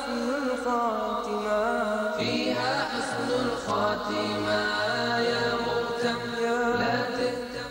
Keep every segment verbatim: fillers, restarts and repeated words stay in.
حسن الخاتمة فيها حسن الخاتمة يا مغتم لا تهتم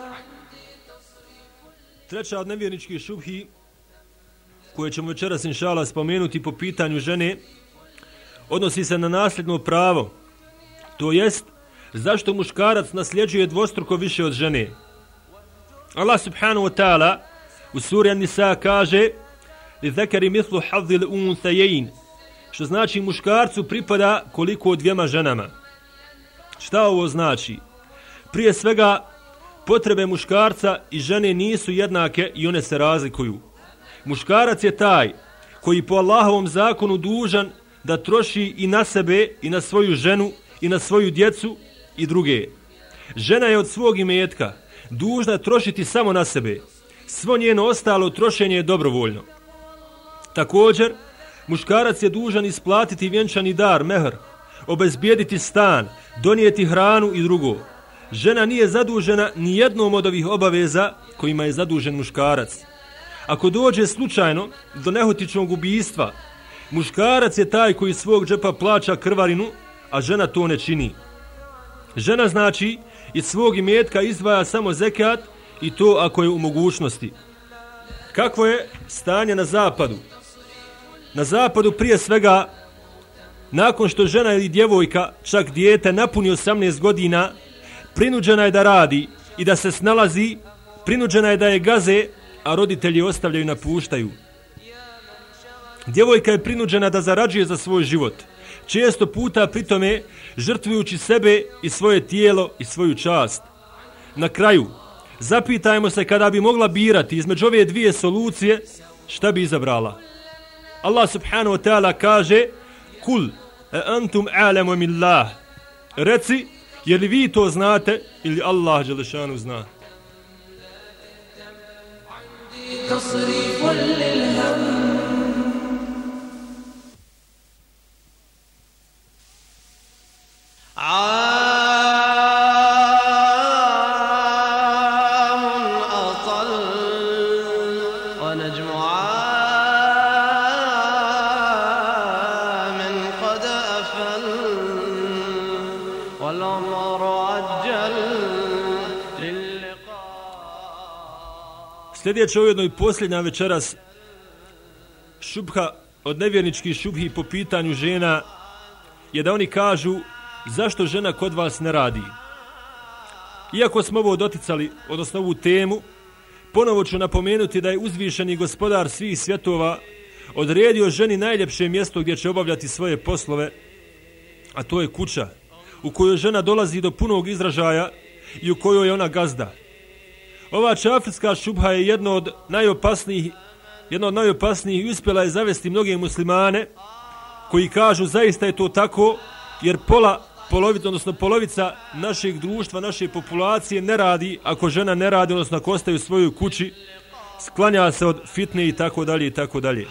Treća od nevjerničkih šubhi koje ćemo večeras inšala spomenuti po pitanju žene odnosi se na nasljedno pravo, to jest zašto muškarac nasljeđuje dvostruko više od žene. Allah subhanahu wa ta'ala u suri An-Nisa kaže li zekari mislu hazzil unsayayn, što znači muškarcu pripada koliko od dvijema ženama. Šta ovo znači? Prije svega, potrebe muškarca i žene nisu jednake i one se razlikuju. Muškarac je taj koji po Allahovom zakonu dužan da troši i na sebe i na svoju ženu i na svoju djecu i druge. Žena je od svog imetka dužna trošiti samo na sebe. Svo njeno ostalo trošenje je dobrovoljno. Također, muškarac je dužan isplatiti vjenčani dar, mehr, obezbijediti stan, donijeti hranu i drugo. Žena nije zadužena ni jednom od ovih obaveza kojima je zadužen muškarac. Ako dođe slučajno do nehotičnog ubijstva, muškarac je taj koji svog džepa plaća krvarinu, a žena to ne čini. Žena znači iz svog imetka izdvaja samo zekat i to ako je u mogućnosti. Kakvo je stanje na zapadu? Na zapadu prije svega, nakon što žena ili djevojka, čak dijete, napuni osamnaest godina, prinuđena je da radi i da se snalazi, prinuđena je da je gaze, a roditelji ostavljaju i napuštaju. Djevojka je prinuđena da zarađuje za svoj život, često puta pritome žrtvujući sebe i svoje tijelo i svoju čast. Na kraju, zapitajmo se kada bi mogla birati između ove dvije solucije, šta bi izabrala. Allah subhanahu wa ta'ala kaže Kul, e antum a'lamu millah. Reci, je li vi to znate ili Allah dželešanu zna? تصريف للهم عام أطل ونجم عام قد أفل والعمر عجل للقاء. Sljedeća ujedno i posljednja večeras šubha od nevjerničkih šubhi po pitanju žena je da oni kažu zašto žena kod vas ne radi. Iako smo ovo doticali, odnosno ovu temu, ponovo ću napomenuti da je uzvišeni gospodar svih svjetova odredio ženi najljepše mjesto gdje će obavljati svoje poslove, a to je kuća, u kojoj žena dolazi do punog izražaja i u kojoj je ona gazda. Ova čafirska šubha je jedno od najopasnijih, jedno od najopasnijih i uspjela je zavesti mnoge muslimane koji kažu zaista je to tako jer pola, polovica, odnosno polovica našeg društva, naše populacije ne radi ako žena ne radi, odnosno ako ostaje u svojoj kući, sklanja se od fitne i tako dalje i tako dalje.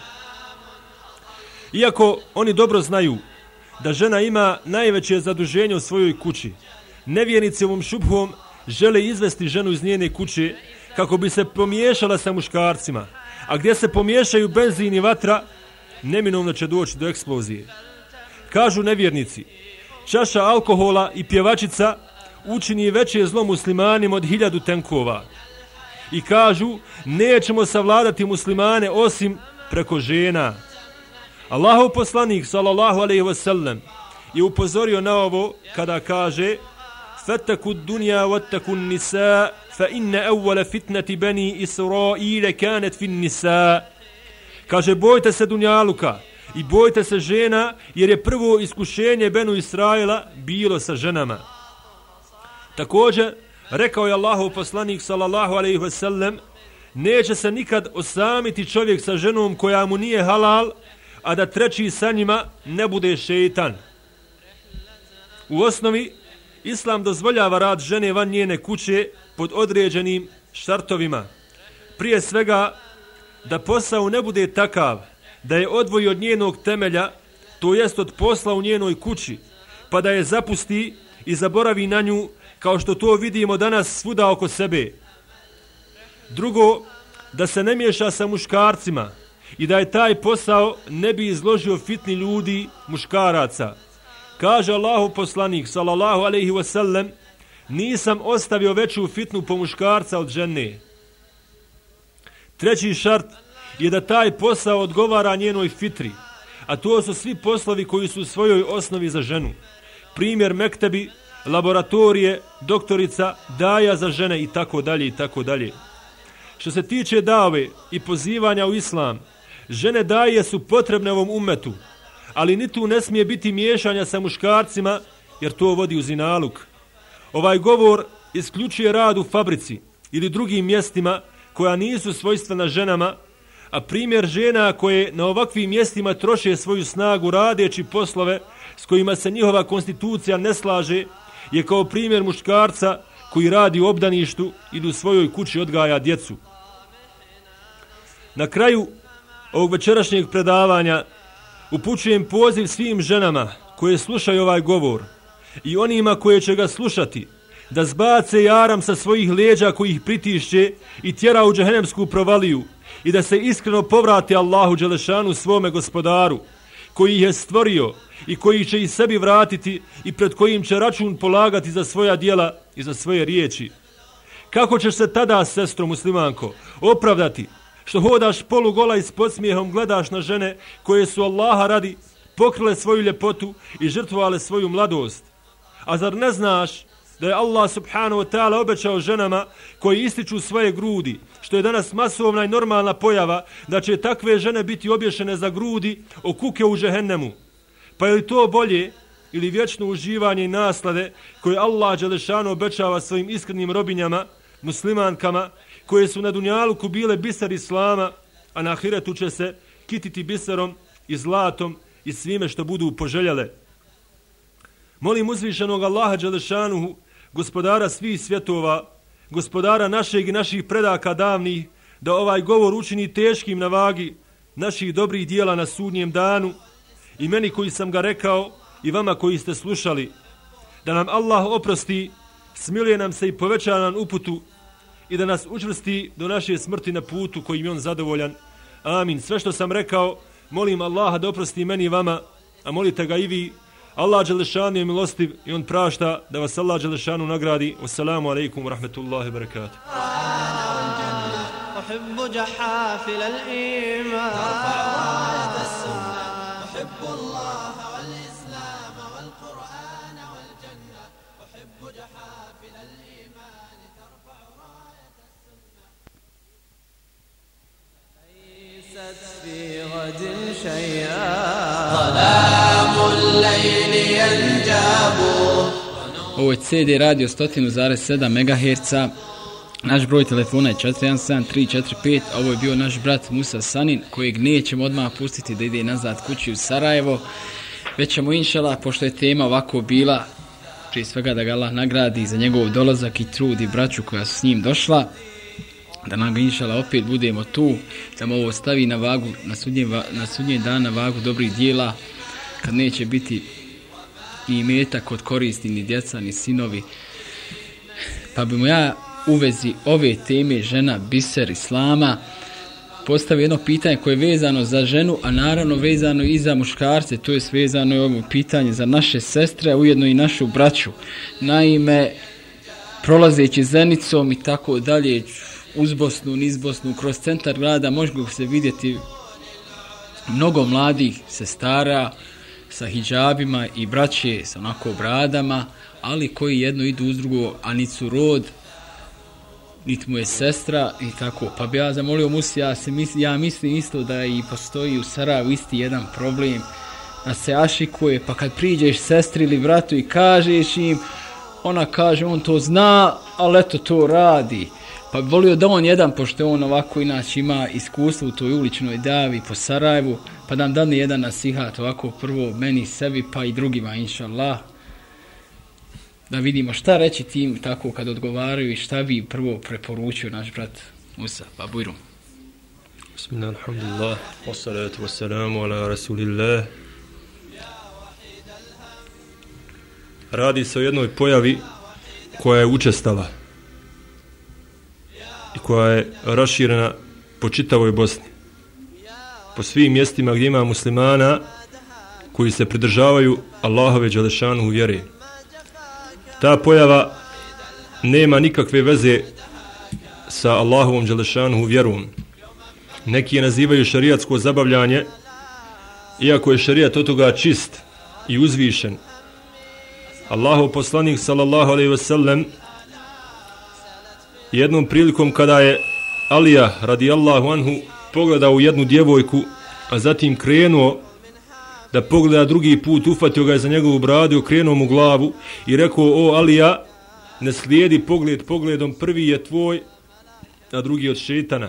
Iako oni dobro znaju da žena ima najveće zaduženje u svojoj kući, nevjernici ovom šubhom žele izvesti ženu iz njene kuće kako bi se pomiješala sa muškarcima, a gdje se pomiješaju benzin i vatra, neminovno će doći do eksplozije. Kažu nevjernici, čaša alkohola i pjevačica učini veće zlo muslimanima od hiljadu tenkova. I kažu, nećemo savladati muslimane osim preko žena. Allahov poslanik, sallallahu alejhi ve sellem, je upozorio na ovo kada kaže فَتَّكُوا الدُّنْيَا وَاتَّكُوا النِّسَاء فَإِنَّ أَوَّلَ فِتْنَةِ بَنِي إِسْرَائِيلَ كَانَتْ فِي النِّسَاء. Kaže, bojte se dunjaluka i bojte se žena, jer je prvo iskušenje Benu Israila bilo sa ženama. Također, rekao je Allahov poslanik sallallahu alejhi ve sellem, neće se nikad osamiti čovjek sa ženom koja mu nije halal, a da treći sa njima ne bude šeitan. U osnovi, Islam dozvoljava rad žene van njene kuće pod određenim šartovima. Prije svega, da posao ne bude takav da je odvoji od njenog temelja, to jest od posla u njenoj kući, pa da je zapusti i zaboravi na nju, kao što to vidimo danas svuda oko sebe. Drugo, da se ne miješa sa muškarcima i da je taj posao ne bi izložio fitni ljudi, muškaraca. Kaže Allahov poslanik sallallahu alejhi ve sellem: nisam ostavio veću fitnu po muškarca od žene. Treći šart je da taj posao odgovara njenoj fitri, a to su svi poslovi koji su u svojoj osnovi za ženu. Primjer mektebi, laboratorije, doktorica, daja za žene i tako dalje i tako dalje. Što se tiče dave i pozivanja u islam, žene daje su potrebne ovom ummetu, ali ni tu ne smije biti miješanja sa muškarcima, jer to vodi u zinaluk. Ovaj govor isključuje rad u fabrici ili drugim mjestima koja nisu svojstvena ženama, a primjer žena koje na ovakvim mjestima troše svoju snagu radeći poslove s kojima se njihova konstitucija ne slaže, je kao primjer muškarca koji radi u obdaništu ili u svojoj kući odgaja djecu. Na kraju ovog večerašnjeg predavanja upućujem poziv svim ženama koje slušaju ovaj govor i onima koje će ga slušati, da zbace jaram sa svojih leđa koji ih pritišće i tjera u džehennemsku provaliju i da se iskreno povrate Allahu dželešanu, svome gospodaru, koji ih je stvorio i koji će ih sebi vratiti i pred kojim će račun polagati za svoja djela i za svoje riječi. Kako ćeš se tada, sestro muslimanko, opravdati što hodaš polugola i s podsmijehom gledaš na žene koje su Allaha radi pokrile svoju ljepotu i žrtvovale svoju mladost? A zar ne znaš da je Allah subhanahu wa ta'ala obećao ženama koji ističu svoje grudi, što je danas masovna i normalna pojava, da će takve žene biti obješene za grudi o kuke u džehennemu? Pa je li to bolje ili vječno uživanje i naslade koje Allah dželešanu obećava svojim iskrenim robinjama, muslimankama, koje su na dunjaluku bile biser islama, a na ahiretu će se kititi biserom i zlatom i svime što budu poželjele? Molim uzvišenog Allaha dželešanuhu, gospodara svih svjetova, gospodara našeg i naših predaka davnih, da ovaj govor učini teškim na vagi naših dobrih dijela na sudnjem danu, i meni koji sam ga rekao i vama koji ste slušali, da nam Allah oprosti, smiluje nam se i poveća nam uputu i da nas učvrsti do naše smrti na putu kojim je on zadovoljan. Amin. Sve što sam rekao, molim Allaha da oprosti meni i vama, a molite ga i vi. Allah dželešanu je milostiv i on prašta, da vas Allah dželešanu nagradi. Wassalamu alaikum wa rahmatullahi wa barakatuh. أحب جحافل الإيمان ترفع راية السنة أحب الله والإسلام والقرآن والجنة أحب جحافل الإيمان ترفع راية السنة ليست في غد شيئا ظلام الليل ينجاب. Ovo je C D radio sto zarez sedam megaherca. Naš broj telefona je četiri jedan sedam tri četiri pet. Ovo je bio naš brat Musa Sanin, kojeg nećemo odmah pustiti da ide nazad kući u Sarajevo. Već ćemo inšallah, pošto je tema ovako bila, prije svega da ga Allah nagradi za njegov dolazak i trud i braću koja su s njim došla, da nam inšallah opet budemo tu, da mu ovo stavi na vagu, na sudnjem, na sudnjem dan na vagu dobrih dijela, kad neće biti i metak od koristi ni djeca ni sinovi. Pa bimo ja u vezi ove teme žena biser islama postavio jedno pitanje koje je vezano za ženu, a naravno vezano i za muškarce, to je vezano i ovo pitanje za naše sestre, a ujedno i našu braću. Naime, prolazeći Zenicom i tako dalje, uz Bosnu, niz Bosnu, kroz centar grada može se vidjeti mnogo mladih sestara sa hidžabima i braće sa onako bradama, ali koji jedno idu uz drugo, a niti su rod, niti mu je sestra i tako. Pa bi ja zamolio Musi, ja, se misli, ja mislim isto da i postoji u Sarajevu isti jedan problem, da se ašikuje, pa kad priđeš sestri ili bratu i kažeš im, ona kaže on to zna, ali eto to radi. Pa bi volio da on jedan, pošto on ovako inače ima iskustvo u toj uličnoj davi po Sarajevu, pa da nam dadne jedan nasihat ovako prvo meni, sebi, pa i drugima, inšallah. Da vidimo šta reći tim tako kad odgovaraju i šta bi prvo preporučio naš brat Musa. Pa bujrum. Bismillah, alhamdulillah, wassalatu wassalamu ala rasulillah. Radi se o jednoj pojavi koja je učestala i koja je raširena po čitavoj Bosni. po svim mjestima gdje ima muslimana koji se pridržavaju Allahove dželešanu vjere. Ta pojava nema nikakve veze sa Allahovom dželešanu vjerom. Neki je nazivaju šerijatsko zabavljanje, iako je šerijat od toga čist i uzvišen. Allahov poslanik sallallahu alejhi ve sellem jednom prilikom kada je Alija radijallahu anhu pogledao u jednu djevojku, a zatim krenuo da pogleda drugi put, ufatio ga je za njegovu bradu, okrenuo mu glavu i rekao: o Alija, ne slijedi pogled pogledom, prvi je tvoj, a drugi od šetana.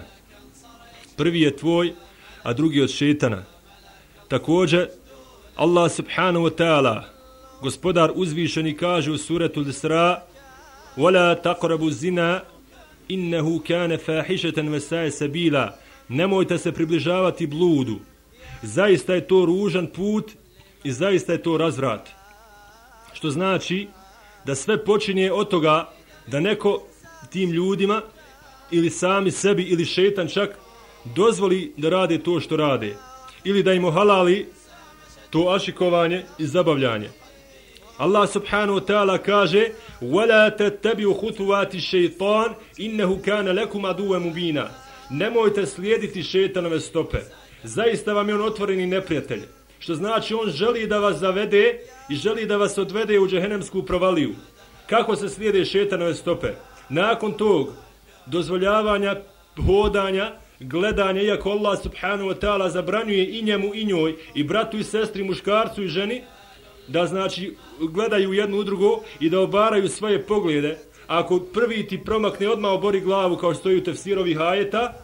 Prvi je tvoj, a drugi od šetana. Također, Allah subhanahu wa ta'ala, gospodar uzvišeni, kaže u suretu Isra: وَلَا تَقْرَبُ الزِّنَا إِنَّهُ كَانَ فَاحِشَةً وَسَاءَ سَبِيلًا. Nemojte se približavati bludu. Zaista je to ružan put i zaista je to razvrat. Što znači da sve počinje od toga da neko tim ljudima ili sami sebi ili šetan čak dozvoli da rade to što rade, ili da im ohalali to ašikovanje i zabavljanje. Allah subhanahu wa ta'ala kaže: وَلَا تَتَّبِعُوا خُطُوَاتِ الشَّيْطَانِ إِنَّهُ كَانَ لَكُمْ عَدُوًّا مُبِينًا. Nemojte slijediti šetanove stope. Zaista vam je on otvoreni neprijatelj. Što znači on želi da vas zavede i želi da vas odvede u džehennemsku provaliju. Kako se slijede šetanove stope? Nakon tog dozvoljavanja, hodanja, gledanja, iako Allah subhanahu wa ta'ala zabranjuje i njemu i njoj, i bratu i sestri, muškarcu i ženi, da znači gledaju jedno u drugo i da obaraju svoje poglede. Ako prvi ti promakne, odmah obori glavu, kao što stoji u tefsirovih ajeta,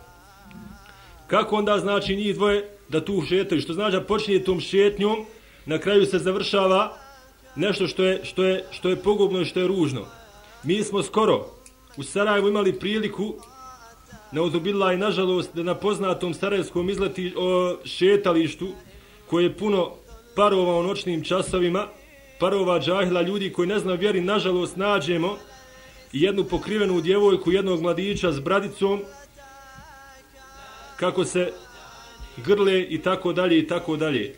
kako onda znači njih dvoje da tu šetaju? Što znači da počinje tom šetnjom, na kraju se završava nešto što je, što je, što je pogubno i što je ružno. Mi smo skoro u Sarajevu imali priliku, neuzubila i nažalost, da na poznatom sarajevskom izleti, o, šetalištu, koje je puno parova u noćnim časovima, parova džahila, ljudi koji ne znaju vjeri, nažalost nađemo jednu pokrivenu djevojku, jednog mladića s bradicom, kako se grle i tako dalje i tako dalje.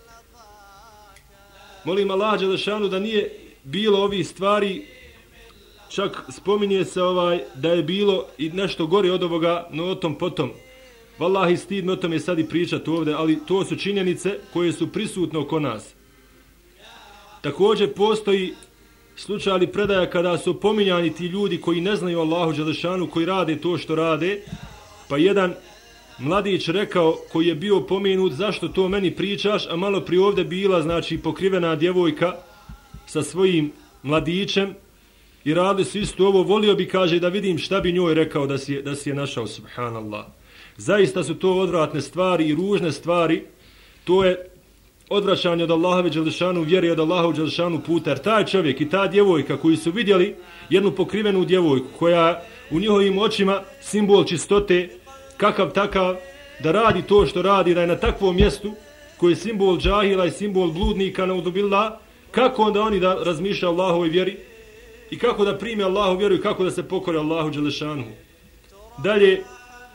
Molim Allah dželešanu da nije bilo ovih stvari, čak spominje se ovaj da je bilo i nešto gore od ovoga, no o tom potom. Wallahi, stid me o tome sad i pričati ovdje, ali to su činjenice koje su prisutne oko nas. Također postoji slučaj ali predaja kada su pominjani ti ljudi koji ne znaju Allahu dželešanu, koji rade to što rade, pa jedan mladić rekao, koji je bio pomenut: zašto to meni pričaš, a malo prije ovdje bila znači pokrivena djevojka sa svojim mladićem i radili su isto ovo, volio bi, kaže, da vidim šta bi njoj rekao da si, da si je našao, subhanallah. Zaista su to odvratne stvari i ružne stvari, to je odvraćanje od Allahove dželešanu vjeri, od Allahove dželešanu puta, jer taj čovjek i ta djevojka koji su vidjeli jednu pokrivenu djevojku koja u njihovim očima simbol čistote, kakav takav, da radi to što radi, da je na takvom mjestu koji je simbol džahila i simbol bludnika, naudzubillah, kako onda oni da razmišlja o Allahovoj vjeri i kako da prime Allahu vjeru i kako da se pokore Allahu dželešanu. Dalje,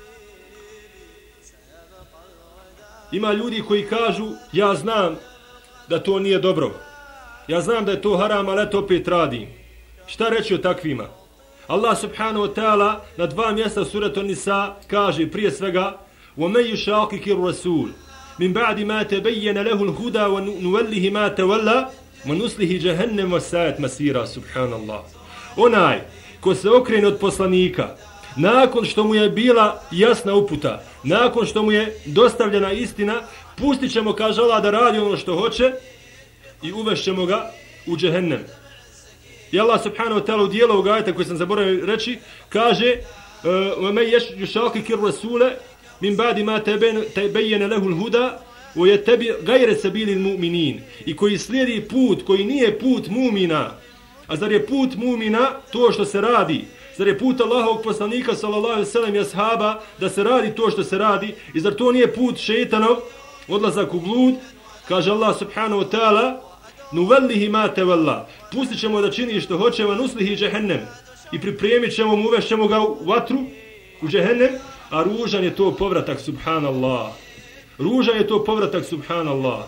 ima ljudi koji kažu: ja znam da to nije dobro, ja znam da je to haram, ali to opet radim. Šta reći o takvima? Allah subhanahu wa ta'ala na dva mjesta suratu Nisa kaže prije svega: وَمَنْ يُشَاقِقِ الرَّسُولِ مِنْ بَعْدِ مَا تَبَيَّنَ لَهُ الْهُدَى وَنُوَلِّهِ مَا تَوَلَّى وَنُسْلِهِ جَهَنَّمَ وَسَاءَتْ مَصِيرًا. Subhanallah. Onaj ko se okrene od poslanika nakon što mu je bila jasna uputa, nakon što mu je dostavljena istina, pustit ćemo, kaže Allah, da radi ono što hoće i uvešćemo ga u džehennem. I Allah subhanahu wa ta'ala u dijelu ovog ajeta koji sam zaboravio reći kaže: وَمَنْ يُشَاقِقِ الرَّسُولَ مِنْ بَعْدِ مَا تَبَيَّنَ لَهُ الْهُدَى وَيَتَّبِعْ غَيْرَ سَبِيلِ الْمُؤْمِنِينَ. I koji slijedi put koji nije put mumina. A zar je put mumina to što se radi? Zar je put Allahovog poslanika sallallahu alejhi ve sellem i ashaba da se radi to što se radi? I zar to nije put šejtanov, odlazak u blud? Kaže Allah subhanahu wa ta'ala: nuvellihi ma tawalla. Pustit ćemo da čini što hoće, va nuslihi džehennem. I pripremit ćemo mu, uvešćemo ga u vatru, u džehennem, a ružan je to povratak, subhanallah. Ružan je to povratak, subhanallah.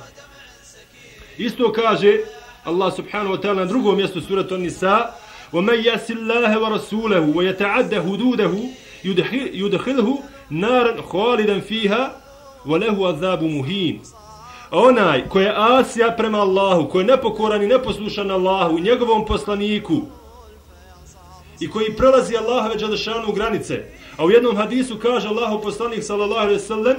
Isto kaže Allah subhanahu wa ta'ala na drugom mjestu suratu An-Nisa: وَمَنْ يَعْصِ اللَّهَ وَرَسُولَهُ وَيَتَعَدَّ حُدُودَهُ يُدْخِلْهُ نَارًا خَالِدًا فِيهَا وَلَهُ عَذَابٌ مُهِينٌ. Onaj koji je asija prema Allahu, koji je nepokoran i neposlušan Allahu i njegovom poslaniku i koji prelazi Allahove dželešanu granice, a u jednom hadisu kaže Allahov poslanik sallallahu alejhi ve sellem,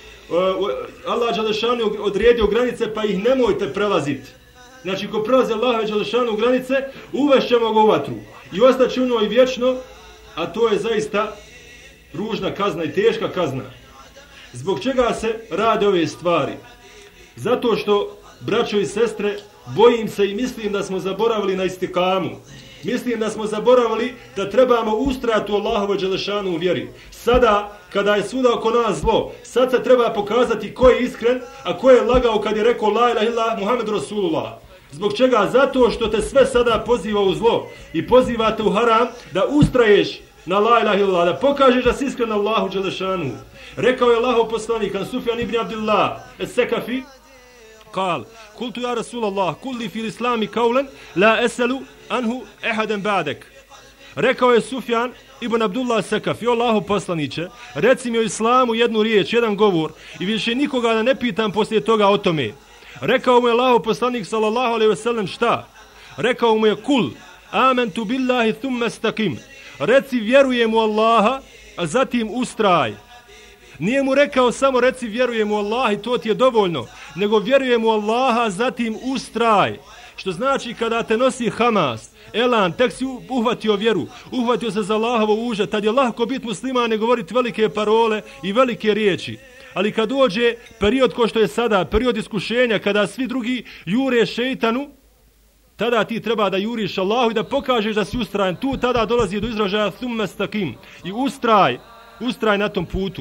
Allah dželešanu odredio granice pa ih nemojte prelaziti. Znači, ko prelazi Allahove dželešanu granice, uvešćemo ga u vatru i ostaće u njoj vječno, a to je zaista ružna kazna i teška kazna. Zbog čega se rade ove stvari? Zato što, braćo i sestre, bojim se i mislim da smo zaboravili na istikamu. Mislim da smo zaboravili da trebamo ustrajati u Allahovoj dželešanu vjeri. Sada, kada je svuda oko nas zlo, sad se treba pokazati ko je iskren, a ko je lagao kad je rekao la ilaha illallah Muhammed Rasulullah. Zbog čega? Zato što te sve sada poziva u zlo i pozivate u haram da ustraješ na la ilaha illallah, da pokažeš da si iskren Allahu dželešanu. Rekao je Allahov poslanik Sufjan ibn Abdullah es-Sekafi, قال قلت يا رسول الله قل لي في الإسلام قولا لا أسأل عنه أحدا بعدك. Rekao je Sufjan ibn Abdullah Sekafi: Allahu poslaniće, reci mi o islamu jednu riječ, jedan govor i više nikoga da ne pitam poslije toga o tome. Rekao mu je Allahov poslanik sallallahu alejhi ve sellem: šta? Rekao mu je: kul amantu billahi thumma istaqim. Reci vjerujem u Allaha, a zatim ustraj. Nije mu rekao samo reci vjerujem u Allaha i to ti je dovoljno, nego vjerujem u Allaha, zatim ustraj. Što znači kada te nosi Hamas, elan, tek si uhvatio vjeru, uhvatio se za Allahovo uže, tad je lahko biti musliman i govoriti velike parole i velike riječi. Ali kad dođe period ko što je sada, period iskušenja, kada svi drugi jure šejtanu, tada ti treba da juriš Allahu i da pokažeš da si ustrajan. Tu tada dolazi do izražaja thumma istaqim i ustraj, ustraj na tom putu.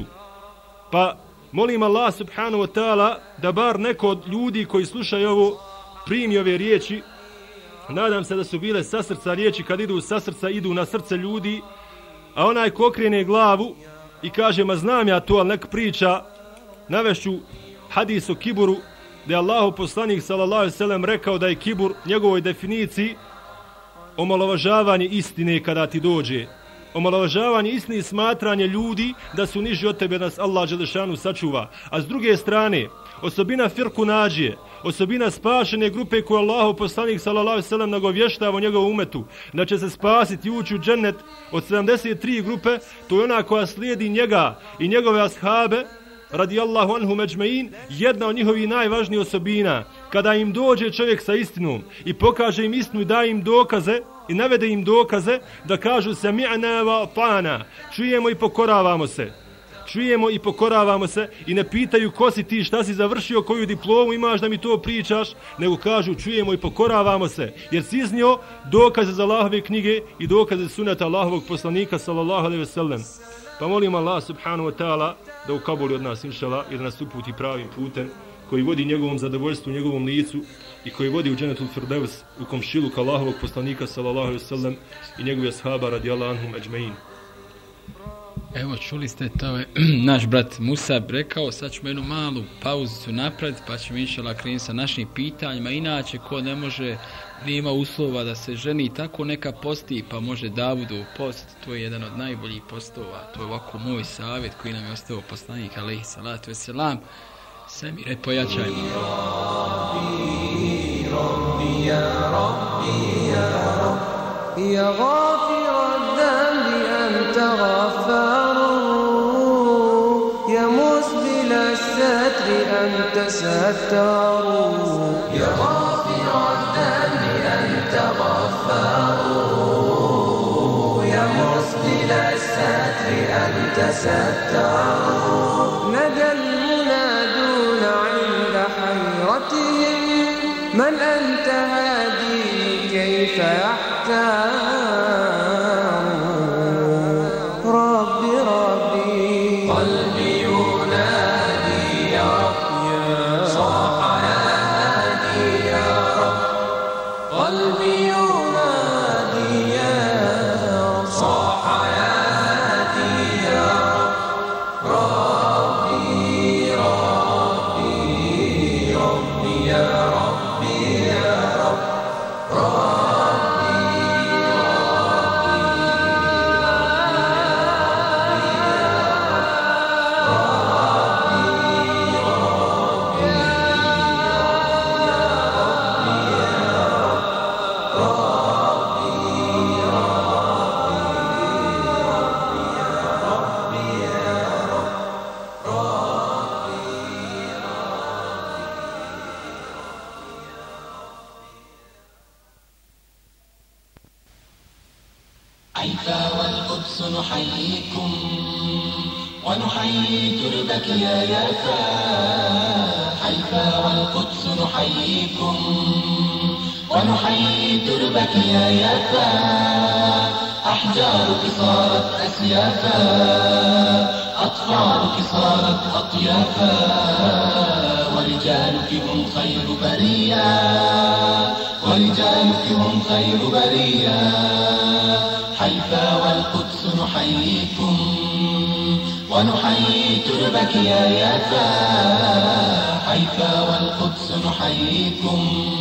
Pa molim Allah subhanahu wa ta'ala da bar neko od ljudi koji slušaju ovo primi ove riječi. Nadam se da su bile sa srca riječi, kad idu sa srca, idu na srce ljudi, a onaj ko okrene glavu i kaže ma znam ja to, ali nek priča, navešću hadis o kiburu, da je Allahov poslanik sallallahu alejhi ve sellem rekao da je kibur njegovoj definiciji omalovažavanje istine kada ti dođe. Omalovažavanje istine i smatranje ljudi da su niži od tebe, nas Allah dželešanu sačuva. A s druge strane, osobina firku nađije, osobina spašene grupe koju Allahov poslanik sallallahu alejhi ve sellem nagovještava o njegovom umetu, da će se spasiti i ući u džennet od sedamdeset tri grupe, to je ona koja slijedi njega i njegove ashabe, radijallahu anhu međmein, jedna od njihovih najvažnijih osobina. Kada im dođe čovjek sa istinom i pokaže im istinu i daje im dokaze i navede im dokaze, da kažu sami'na wa ata'na, čujemo i pokoravamo se. Čujemo i pokoravamo se i ne pitaju ko si ti, šta si završio, koju diplomu imaš da mi to pričaš, nego kažu čujemo i pokoravamo se, jer si iznio dokaze za Allahove knjige i dokaze suneta Allahovog poslanika sallallahu alejhi ve sellem. Pa molim Allah subhanahu wa ta'ala da ukabuli od nas inšala i da nas uputi pravim putem koji vodi njegovom zadovoljstvu, njegovom licu i koji vodi u džennetul firdevs u komšiluk Allahovog poslanika sallallahu alejhi ve sellem i njegovih ashaba radijallahu anhum ejmein. Evo, čuli ste, to je naš brat Musa rekao, sad ćemo jednu malu pauzicu napraviti, pa ćemo inšala krenuti sa našim pitanjima. Inače, ko ne može, nema uslova da se ženi, tako neka posti, pa može Davudov post, to je jedan od najboljih postova, to je ovako moj savjet koji nam je ostao poslanik, alejhi salatu vesselam. Sve mi red pojačajmo. Rabbi, Rabbi, ja Rabbi, ja Rabbi, ja gafir ad-dambi anta ghafaru, ja musbil as-satri anta sattaru, ja gafir ad-dambi anta ghafaru, ja musbil as-satri anta sattaru. من أنت هادي كيف يحتار ربي ربي قلبي ينادي يا رب صاح يا هادي يا رب قلبي ينادي يا رب صاح يا هادي يا رب ربي ربي حيفا والقدس نحييكم ونحيي تربك يا يافا. حيفا والقدس نحييكم ونحيي تربك يا يافا. أحجارك صارت أسيافا، أطفالك صارت أطيافا، ورجالك هم خير برية، ورجالك هم خير برية. حيفا والقدس نحييكم ونحيي تربك يا يافا. حيفا والقدس نحييكم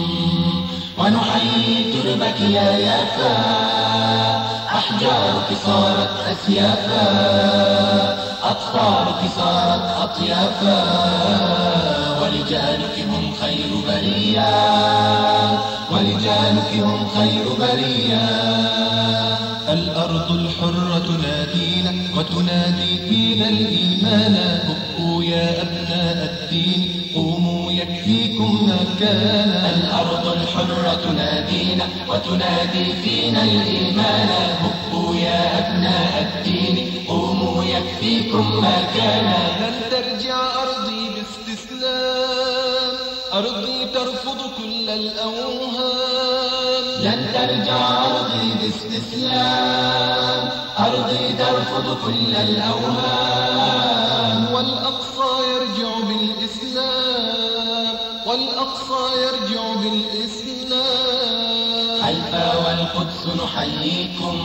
ونحيي تربك يا يافا. أحجارك صارت أسيافا، أطفالك صارت أطيافا، ورجالك هم خير برية، ورجالك هم خير برية. الأرض الحرة تنادينا وتنادي فينا الإيمان. هبوا يا أبناء الدين قوموا يكفيكم ما كان. الأرض الحرة تنادينا وتنادي فينا الإيمان. هبوا يا أبناء الدين قوموا يكفيكم ما كان. لن ترجع أرضي باستسلام، أرضي ترفض كل الأوهام. لن ترجع أرضي باستسلام، أرضي ترفض كل الأوهام. والأقصى يرجع بالإسلام، والأقصى يرجع بالإسلام. حيفا والقدس نحييكم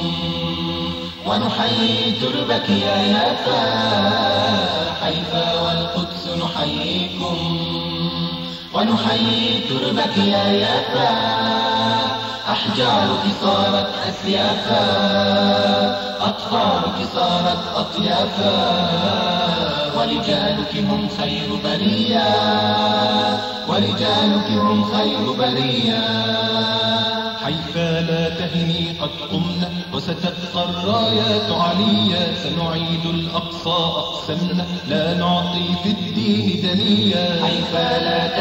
ونحيي تربك يا يافا. حيفا والقدس نحييكم ونحيي تربك يا يافا. أحجارك صارت أسيافا، أطفالك صارت أطيافا، ورجالك هم خير برية، ورجالك هم خير برية. حيفا لا تهني قد قمنا وستبقى الرايات عليا. سنعيد الأقصى أقسمنا لا نعطي في الدين دنيا. حيفا لا